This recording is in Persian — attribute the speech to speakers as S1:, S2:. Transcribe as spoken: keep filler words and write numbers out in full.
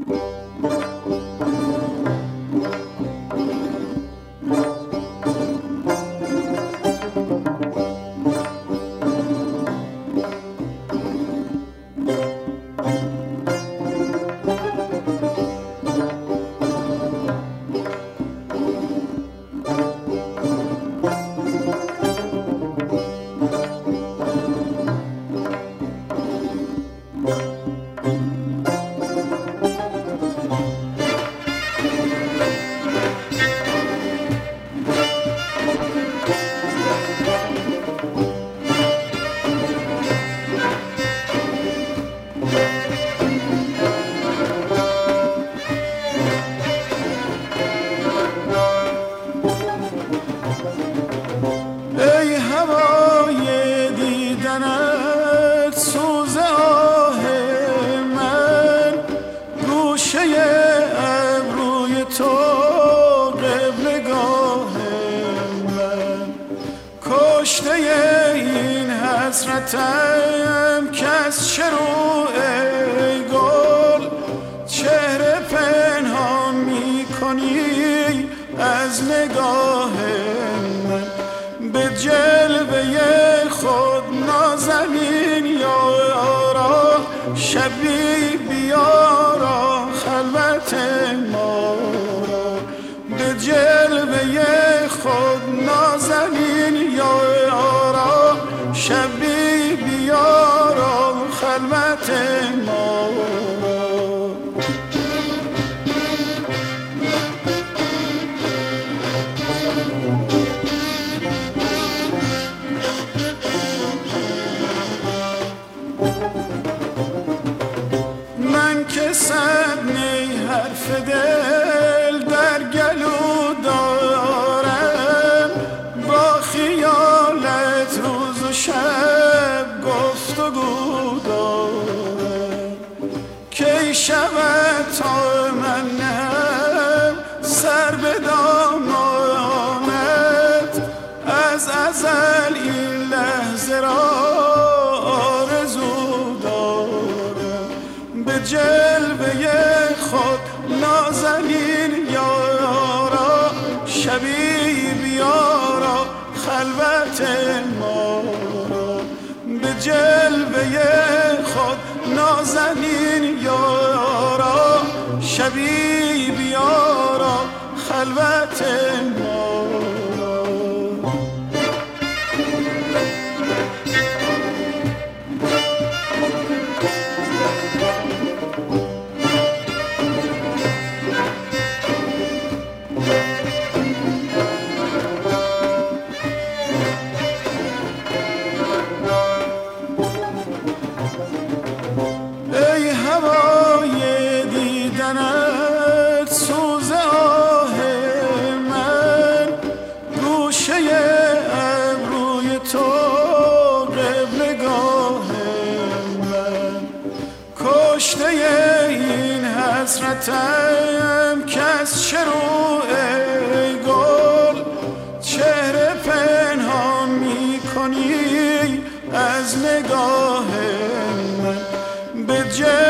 S1: حسرتم کس چرو ای گل چهره پنهان می کنی از نگاه من، به جلوه خود نازنین یارا شبی بیارا خلوت ما را، به جلوه خود نازنین یارا شبی بیارا خلوت ما را. من که صد نی حرف دل در گلو دارم، با خیالت روز و شب گفتگو دارم، کی شود تا من نهم سر به دامانت، از ازل این لحظه را آرزو دارم، به جلوه خود نازنین یارا شبی بیارا خلوت ما را، به جلوه خود نازنین یارا شبی بیارا خلوت ما را. ای هوای دیدنت سوز آه من، گوشه ابروی تو قبلگاه من، کشته این حسرتم کس چرو ای گل چهره پنهان می کنی از نگاه من، به